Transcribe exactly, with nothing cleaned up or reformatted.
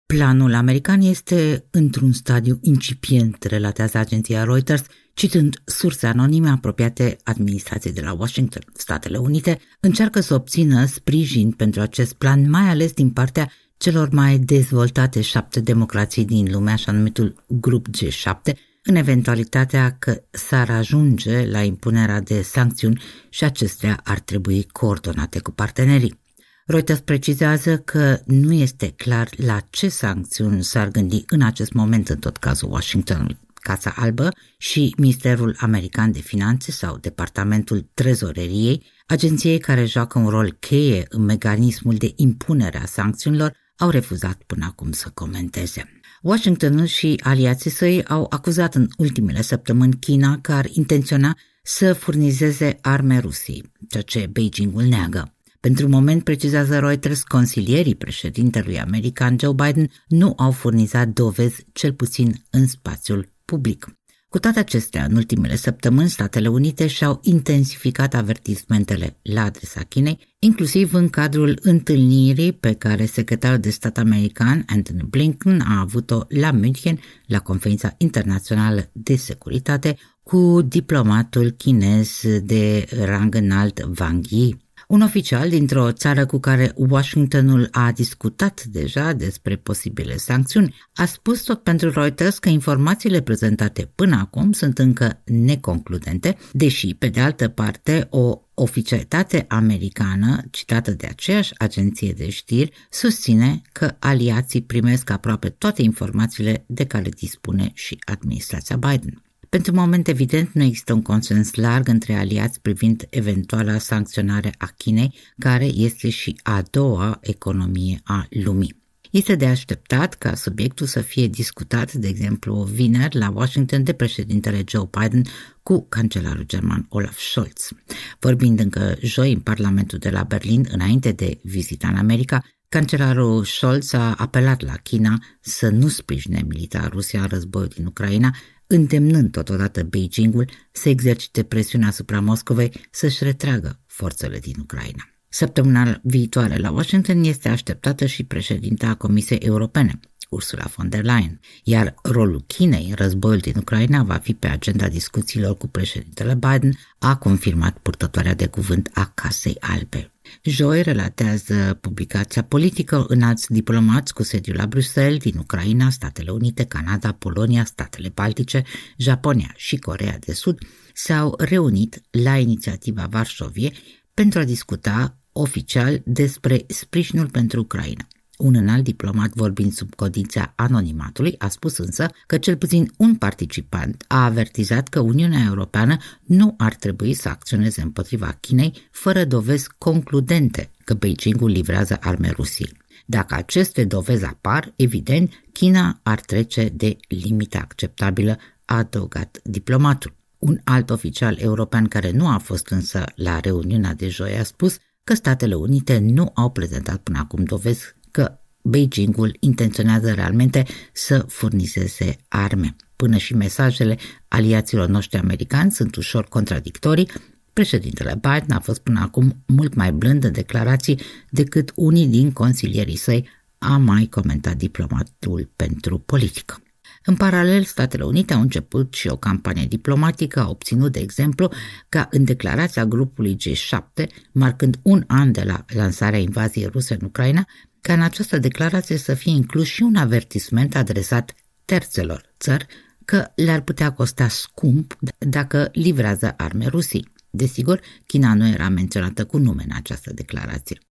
Planul american este într-un stadiu incipient, relatează agenția Reuters, citând surse anonime apropiate administrației de la Washington. Statele Unite încearcă să obțină sprijin pentru acest plan, mai ales din partea celor mai dezvoltate șapte democrații din lume, așa numitul grup G șapte, în eventualitatea că s-ar ajunge la impunerea de sancțiuni și acestea ar trebui coordonate cu partenerii. Reuters precizează că nu este clar la ce sancțiuni s-ar gândi în acest moment în tot cazul Washingtonului. Casa Albă și Ministerul American de Finanțe sau Departamentul Trezoreriei, agenției care joacă un rol cheie în mecanismul de impunere a sancțiunilor, au refuzat până acum să comenteze. Washingtonul și aliații săi au acuzat în ultimele săptămâni China că ar intenționa să furnizeze arme Rusiei, ceea ce Beijingul neagă. Pentru moment, precizează Reuters, consilierii președintelui american Joe Biden nu au furnizat dovezi, cel puțin în spațiul public. Cu toate acestea, în ultimele săptămâni, Statele Unite și-au intensificat avertismentele la adresa Chinei, inclusiv în cadrul întâlnirii pe care secretarul de stat american Antony Blinken a avut-o la München, la conferința internațională de securitate, cu diplomatul chinez de rang înalt Wang Yi. Un oficial dintr-o țară cu care Washingtonul a discutat deja despre posibile sancțiuni a spus tot pentru Reuters că informațiile prezentate până acum sunt încă neconcludente, deși, pe de altă parte, o oficialitate americană, citată de aceeași agenție de știri, susține că aliații primesc aproape toate informațiile de care dispune și administrația Biden. Pentru moment, evident, nu există un consens larg între aliați privind eventuala sancționare a Chinei, care este și a doua economie a lumii. Este de așteptat ca subiectul să fie discutat, de exemplu, vineri la Washington de președintele Joe Biden cu cancelarul german Olaf Scholz. Vorbind încă joi în Parlamentul de la Berlin, înainte de vizita în America, cancelarul Scholz a apelat la China să nu sprijine militar Rusia în războiul din Ucraina, îndemnând totodată Beijingul să exercite presiunea asupra Moscovei să-și retragă forțele din Ucraina. Săptămâna viitoare la Washington este așteptată și președinta Comisiei Europene, Ursula von der Leyen, iar rolul Chinei în războiul din Ucraina va fi pe agenda discuțiilor cu președintele Biden, a confirmat purtătoarea de cuvânt a Casei Albe. Joi, relatează publicația politică, înalți diplomați cu sediul la Bruxelles din Ucraina, Statele Unite, Canada, Polonia, Statele Baltice, Japonia și Coreea de Sud s-au reunit la inițiativa Varșovie pentru a discuta oficial despre sprijinul pentru Ucraina. Un înalt diplomat, vorbind sub condiția anonimatului, a spus însă că cel puțin un participant a avertizat că Uniunea Europeană nu ar trebui să acționeze împotriva Chinei fără dovezi concludente că Beijingul livrează arme Rusiei. Dacă aceste dovezi apar, evident, China ar trece de limita acceptabilă, a adăugat diplomatul. Un alt oficial european care nu a fost însă la reuniunea de joi a spus că Statele Unite nu au prezentat până acum dovezi că Beijingul intenționează realmente să furnizeze arme. Până și mesajele aliaților noștri americani sunt ușor contradictorii. Președintele Biden a fost până acum mult mai blând în declarații decât unii din consilierii săi, a mai comentat diplomatul pentru politică. În paralel, Statele Unite au început și o campanie diplomatică, a obținut, de exemplu, ca în declarația grupului G șapte, marcând un an de la lansarea invaziei ruse în Ucraina, ca în această declarație să fie inclus și un avertisment adresat terțelor țări că le-ar putea costa scump dacă livrează arme Rusiei. Desigur, China nu era menționată cu nume în această declarație.